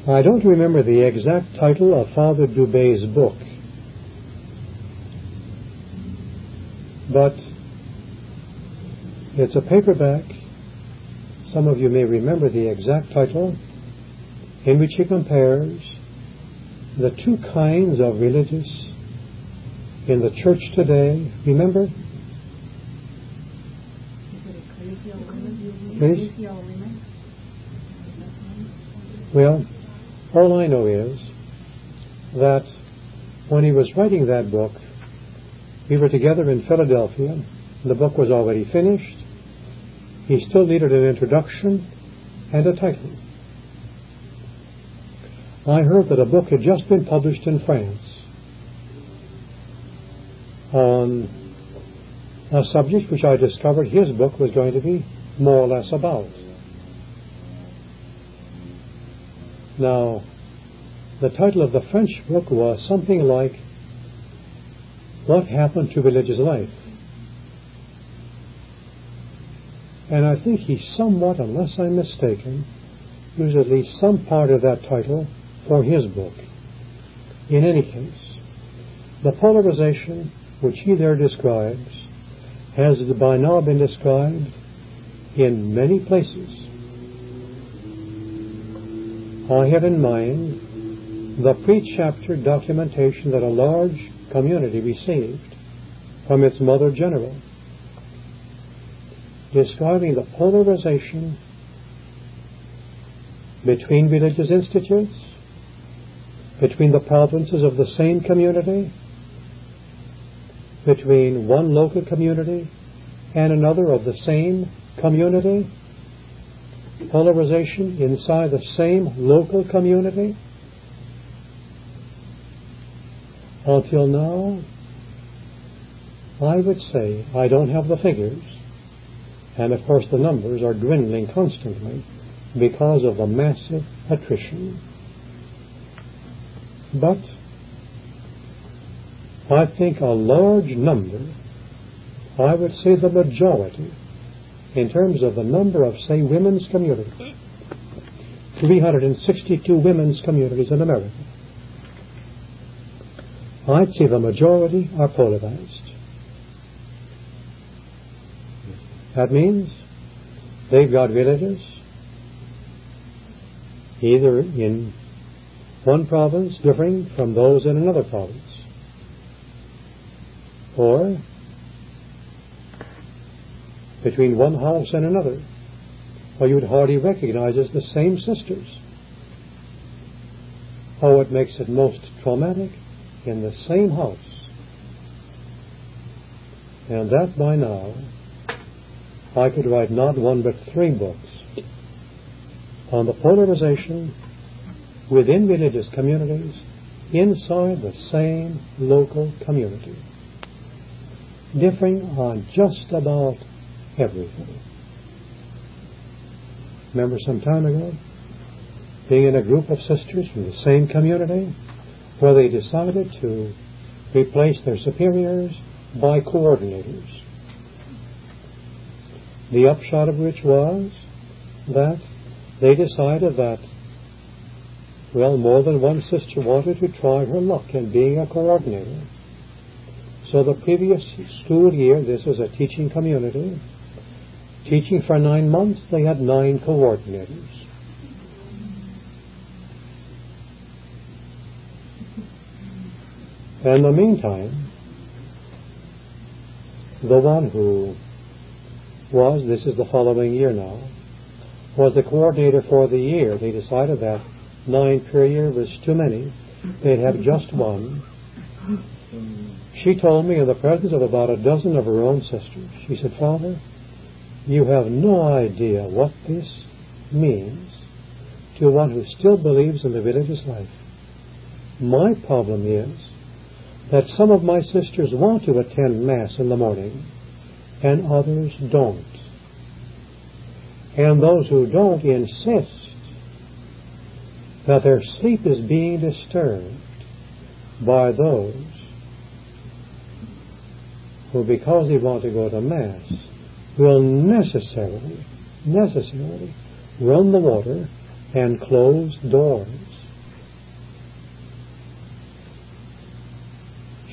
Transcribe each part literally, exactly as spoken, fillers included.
I don't remember the exact title of Father Dubé's book, but it's a paperback. Some of you may remember the exact title, in which he compares the two kinds of religious in the church today. Remember? Please? Well, all I know is that when he was writing that book, we were together in Philadelphia. The book was already finished. He still needed an introduction and a title. I heard that a book had just been published in France on a subject which I discovered his book was going to be more or less about. Now, the title of the French book was something like What Happened to Religious Life? And I think he somewhat, unless I'm mistaken, used at least some part of that title for his book. In any case, the polarization which he there describes has by now been described in many places. I have in mind the pre-chapter documentation that a large community received from its Mother General, describing the polarization between religious institutes, between the provinces of the same community, between one local community and another of the same community, polarization inside the same local community. Until now, I would say, I don't have the figures, and of course the numbers are dwindling constantly because of the massive attrition. But I think a large number, I would say the majority, in terms of the number of, say, women's communities, three hundred sixty-two women's communities in America, I'd say the majority are polarized. That means they've got villages either in one province differing from those in another province, or between one house and another, or you would hardly recognize as the same sisters. Oh, it makes it most traumatic in the same house. And that by now, I could write not one but three books on the polarization within religious communities inside the same local community, differing on just about everything. Remember some time ago being in a group of sisters from the same community where they decided to replace their superiors by coordinators. The upshot of which was that they decided that, well, more than one sister wanted to try her luck in being a coordinator. So the previous school year, this was a teaching community, teaching for nine months, they had nine coordinators. And in the meantime, the one who was, this is the following year now, was the coordinator for the year. They decided that nine per year was too many. They'd have just one. She told me in the presence of about a dozen of her own sisters, she said, Father, you have no idea what this means to one who still believes in the religious life. My problem is that some of my sisters want to attend Mass in the morning and others don't. And those who don't insist that their sleep is being disturbed by those who, because they want to go to Mass, will necessarily, necessarily run the water and close doors.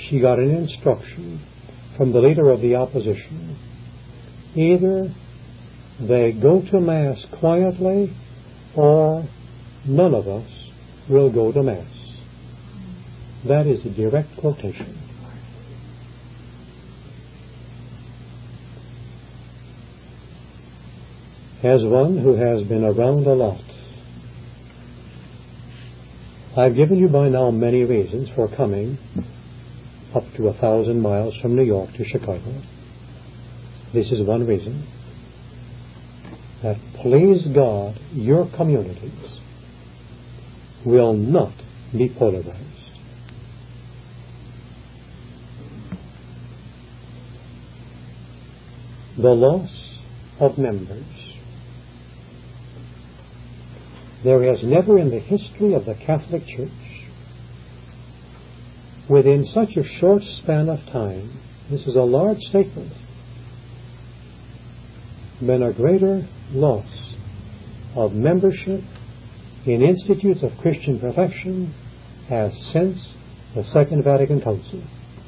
she got an instruction from the leader of the opposition. Either they go to Mass quietly, or none of us will go to Mass. That is a direct quotation. As one who has been around a lot, I've given you by now many reasons for coming up to a thousand miles from New York to Chicago. This is one reason. That, please God, your communities will not be polarized. The loss of members. There has never in the history of the Catholic Church, within such a short span of time, this is a large statement, been a greater loss of membership in institutes of Christian perfection as since the Second Vatican Council.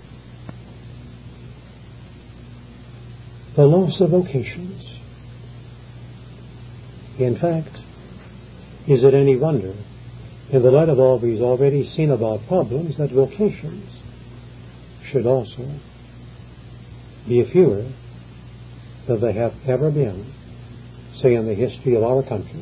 The loss of vocations. In fact, is it any wonder, in the light of all we've already seen about problems, that vocations should also be fewer than they have ever been, say, in the history of our country?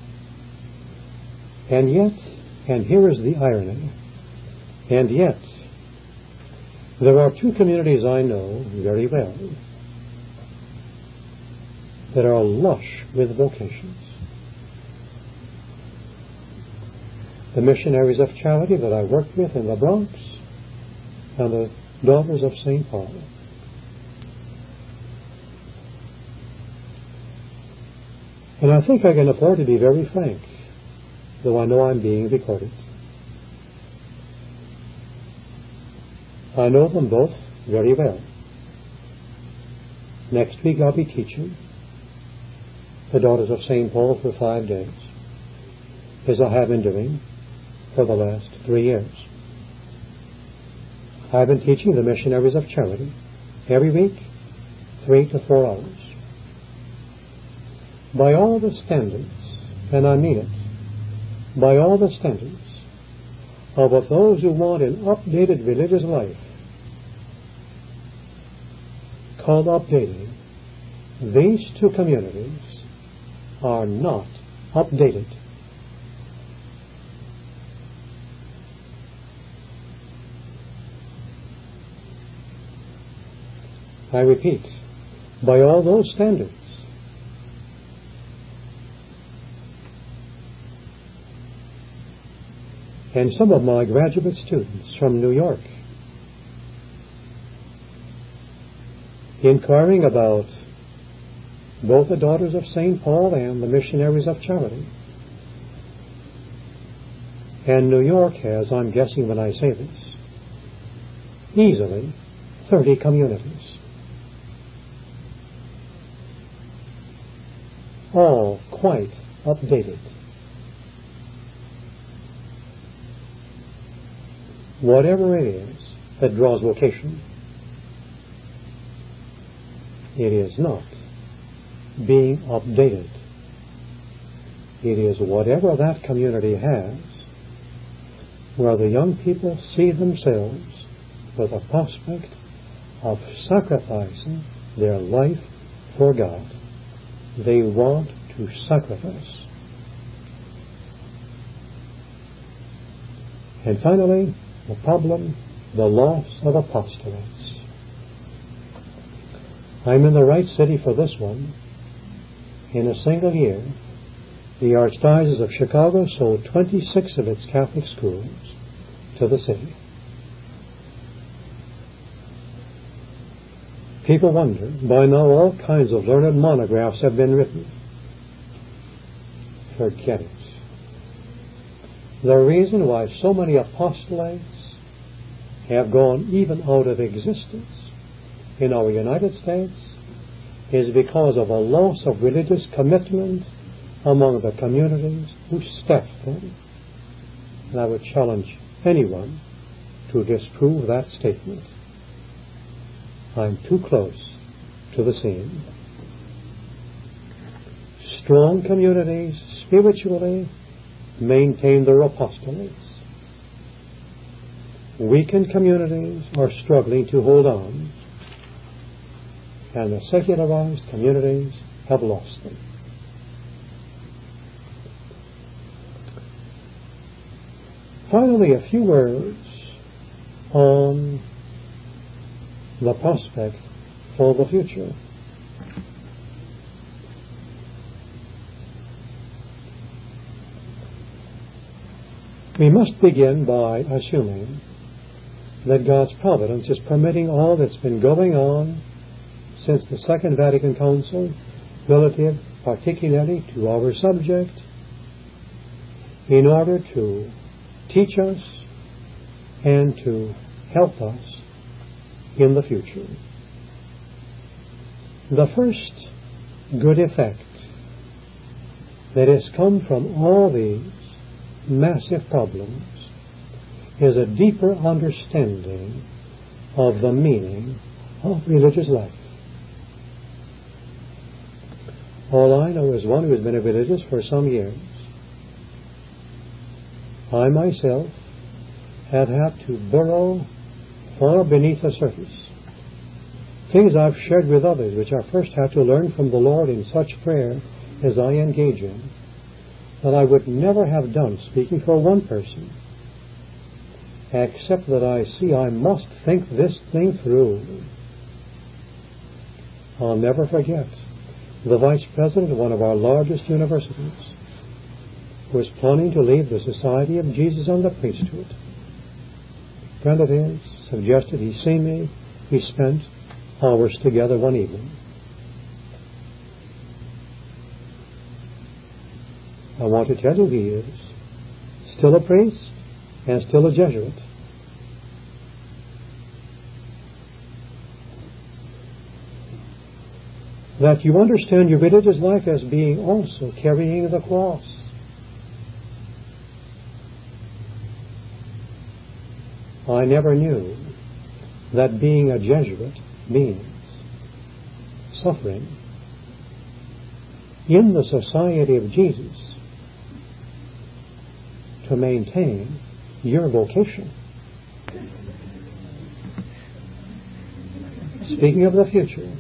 And yet, and here is the irony, and yet, there are two communities I know very well that are lush with vocations. The Missionaries of Charity that I worked with in the Bronx, and the Daughters of Saint Paul. And I think I can afford to be very frank, though I know I'm being recorded. I know them both very well. Next week I'll be teaching the Daughters of Saint Paul for five days, as I have been doing for the last three years. I've been teaching the Missionaries of Charity every week, three to four hours. By all the standards, and I mean it, by all the standards of what those who want an updated religious life call updating, these two communities are not updated. I repeat, by all those standards, and some of my graduate students from New York inquiring about both the Daughters of Saint Paul and the Missionaries of Charity. And New York has, I'm guessing when I say this, easily thirty communities, all quite updated. Whatever it is that draws vocation, it is not being updated. It is whatever that community has, where the young people see themselves with a prospect of sacrificing their life for God. They want to sacrifice. And finally, the problem, the loss of apostolates. I'm in the right city for this one. In a single year, the Archdiocese of Chicago sold twenty-six of its Catholic schools to the city. People wonder, by now all kinds of learned monographs have been written. Forget it. The reason why so many apostolates have gone even out of existence in our United States is because of a loss of religious commitment among the communities who staff them. And I would challenge anyone to disprove that statement. I'm too close to the scene. Strong communities, spiritually, maintain their apostolates. Weakened communities are struggling to hold on, and the secularized communities have lost them. Finally, a few words on the prospect for the future. We must begin by assuming that God's providence is permitting all that's been going on since the Second Vatican Council, relative particularly to our subject, in order to teach us and to help us in the future. The first good effect that has come from all these massive problems is a deeper understanding of the meaning of religious life. All I know is one who has been a religious for some years. I myself have had to burrow far beneath the surface. Things I've shared with others which I first had to learn from the Lord in such prayer as I engage in, that I would never have done speaking for one person, except that I see I must think this thing through. I'll never forget the vice president of one of our largest universities who was planning to leave the Society of Jesus and the priesthood. A friend of his suggested he see me. We spent hours together one evening. I want to tell you he is still a priest and still a Jesuit. That you understand your religious life as being also carrying the cross. I never knew that being a Jesuit means suffering. In the Society of Jesus, to maintain your vocation. Speaking of the future,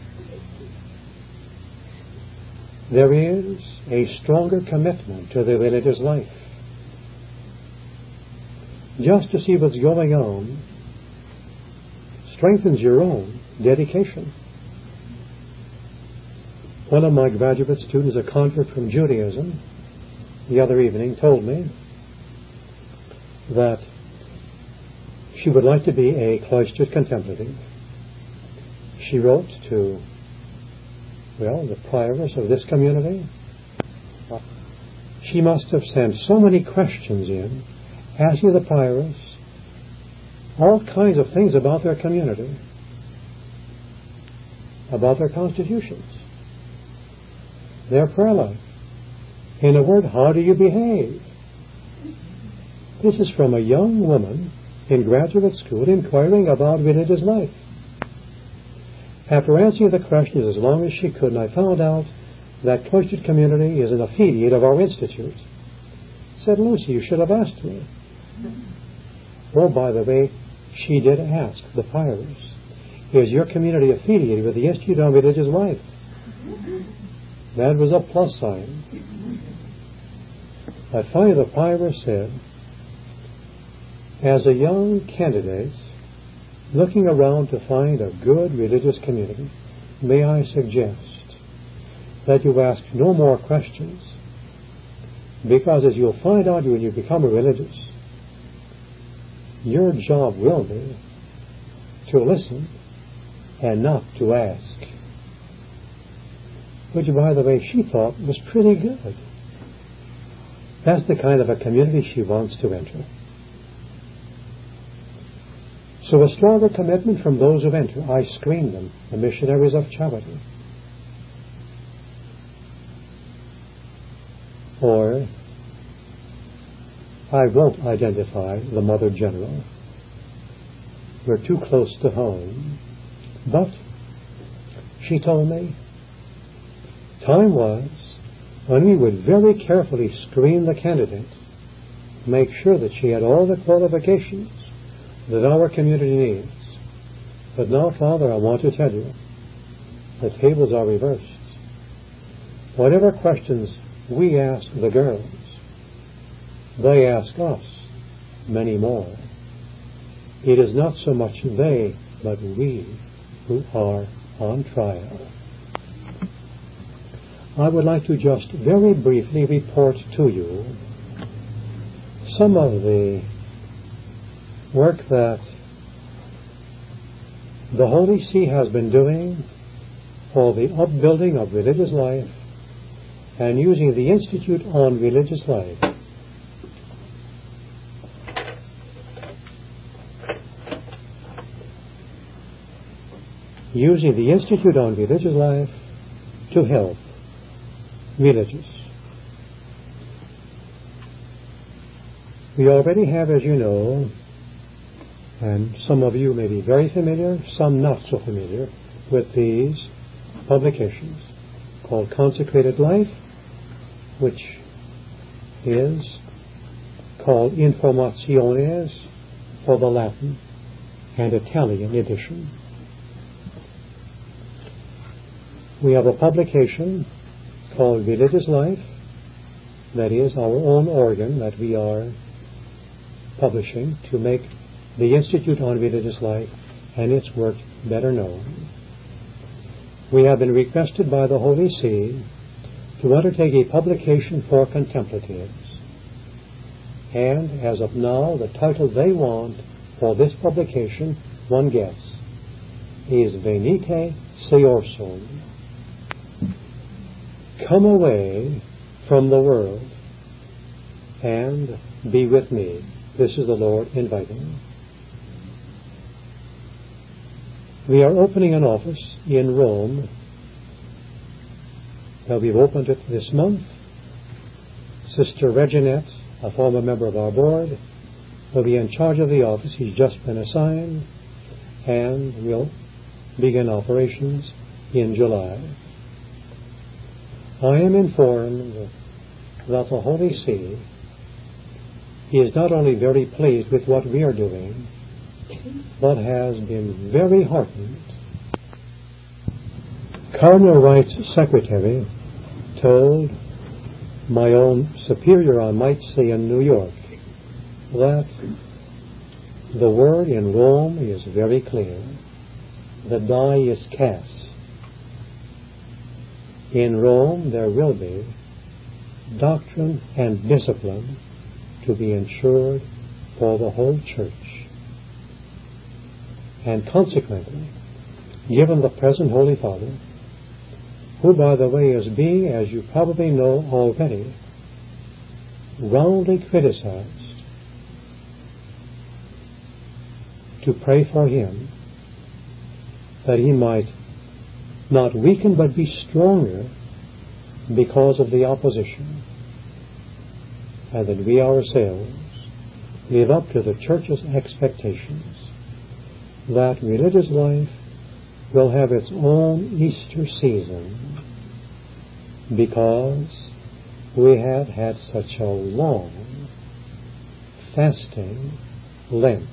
there is a stronger commitment to the religious life. Just to see what's going on strengthens your own dedication. One of my graduate students, a convert from Judaism, the other evening told me that she would like to be a cloistered contemplative. She wrote to, well, the prioress of this community. She must have sent so many questions in, asking the prioress all kinds of things about their community, about their constitutions, their prayer life. In a word, how do you behave? This is from a young woman in graduate school inquiring about religious life. After answering the questions as long as she could, I found out that cloistered community is an affiliate of our institute. Said, Lucy, you should have asked me. Oh, by the way, she did ask the prioress, is your community affiliated with the Institute on Religious Life? That was a plus sign. But finally the prioress said, as a young candidate looking around to find a good religious community, may I suggest that you ask no more questions, because as you'll find out when you become a religious, your job will be to listen and not to ask. Which, by the way, she thought was pretty good. That's the kind of a community she wants to enter. So a stronger commitment from those who enter. I screen them, the missionaries of charity. Or I won't identify the Mother General. We're too close to home. But she told me time was when we would very carefully screen the candidate, make sure that she had all the qualifications that our community needs. But now, Father, I want to tell you, the tables are reversed. Whatever questions we ask the girls, they ask us many more. It is not so much they, but we who are on trial. I would like to just very briefly report to you some of the work that the Holy See has been doing for the upbuilding of religious life and using the Institute on Religious Life using the Institute on Religious Life to help religious. We already have, as you know, and some of you may be very familiar, some not so familiar, with these publications called Consecrated Life, which is called Informationes for the Latin and Italian edition. We have a publication called Religious Life, that is our own organ that we are publishing to make the Institute on Religious Life and its work better known. We have been requested by the Holy See to undertake a publication for contemplatives. And as of now, the title they want for this publication, one guess, is Venite Seorsum. Come away from the world and be with me. This is the Lord inviting. We are opening an office in Rome. Now, we've opened it this month. Sister Reginette, a former member of our board, will be in charge of the office. He's just been assigned, and we'll begin operations in July. I am informed that the Holy See is not only very pleased with what we are doing, but has been very heartened. Cardinal Wright's secretary told my own superior, I might say, in New York, that the word in Rome is very clear. The die is cast. In Rome there will be doctrine and discipline to be ensured for the whole church. And consequently, given the present Holy Father, who, by the way, is being, as you probably know already, roundly criticized, to pray for him, that he might not weaken but be stronger because of the opposition, and that we ourselves live up to the Church's expectations that religious life will have its own Easter season, because we have had such a long fasting Lent.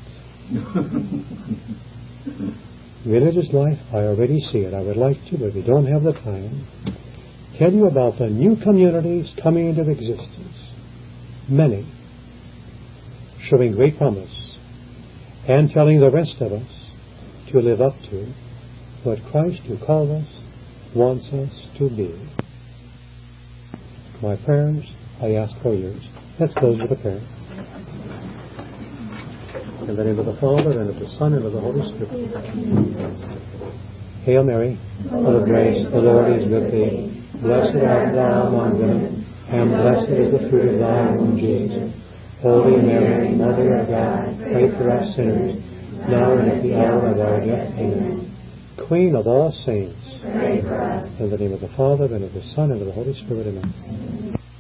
Religious life, I already see it. I would like to, but we don't have the time, tell you about the new communities coming into existence. Many showing great promise, and telling the rest of us to live up to what Christ, who called us, wants us to be. My prayers, I ask for yours. Let's close with a prayer. In the name of the Father, and of the Son, and of the Holy Spirit. Hail Mary, full of grace, the Lord is with thee. Blessed art thou among women, and blessed is the fruit of thy womb, Jesus. Holy Mary, Mother of God, pray for us sinners, now and at the hour of our death. Amen. Queen of all saints, pray for us. In the name of the Father, and of the Son, and of the Holy Spirit. Amen.